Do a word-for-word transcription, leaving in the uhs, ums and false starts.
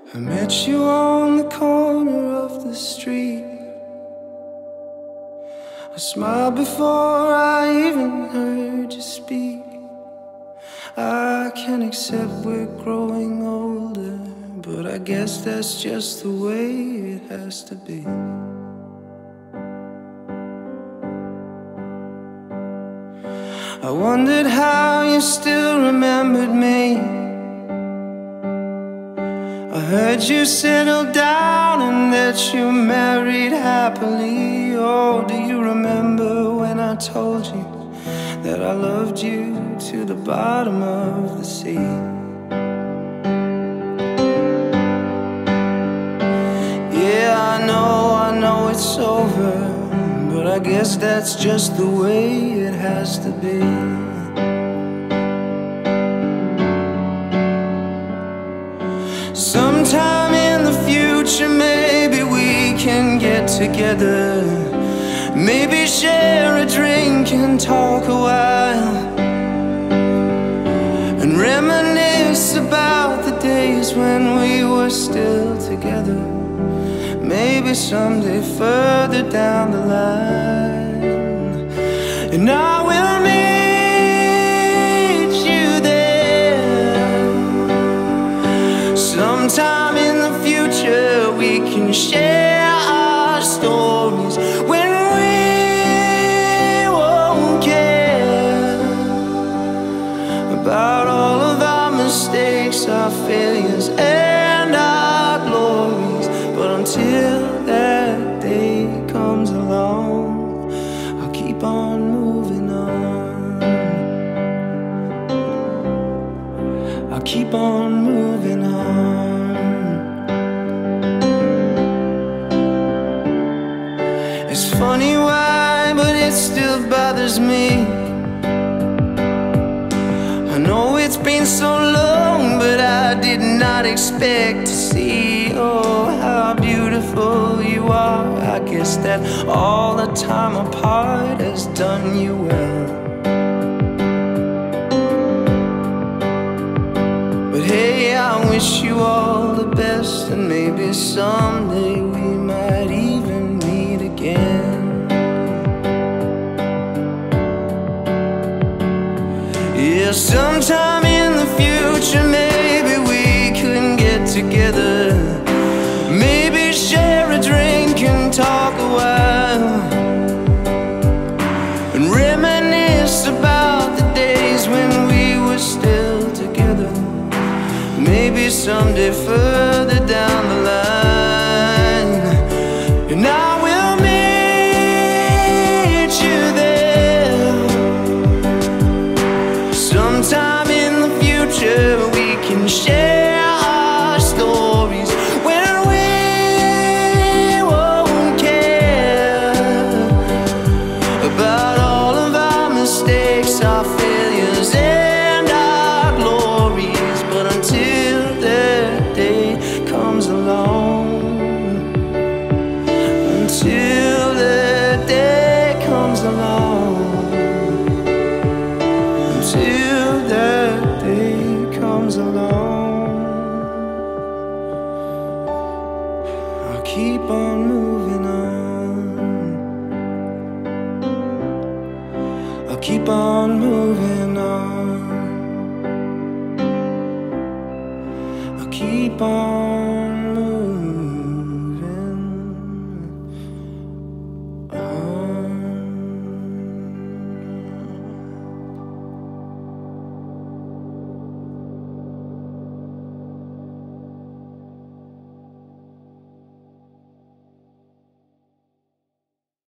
I met you on the corner of the street. I smiled before I even heard you speak. I can accept we're growing older, but I guess that's just the way it has to be. I wondered how you still remembered me. I heard you settled down and that you married happily. Oh, do you remember when I told you that I loved you to the bottom of the sea? Yeah, I know, I know it's over, but I guess that's just the way it has to be. Sometime in the future, maybe we can get together. Maybe share a drink and talk a while, and reminisce about the days when we were still together. Maybe someday further down the line, and I will meet you there. Sometime in the future we can share our stories when we won't care about all of our mistakes, our failures and our glories. But until that day comes along, I'll keep on moving on. I'll keep on moving on. It's funny why, but it still bothers me. I know it's been so long, but I did not expect to see, oh, how beautiful you are. I guess that all the time apart has done you well. But hey, I wish you all the best, and maybe someday we might even meet again. Yeah, sometime in the future, maybe we can get together. Maybe share a drink and talk a while, and reminisce about the days when we were still together. Maybe someday further down the line, and I will meet you there. Sometime in the future we can share our stories when we won't care about all of our mistakes, our failures and our glories. But until that day comes along, until that day comes along, until that day comes along, I'll keep on moving on. I'll keep on moving on. I'll keep on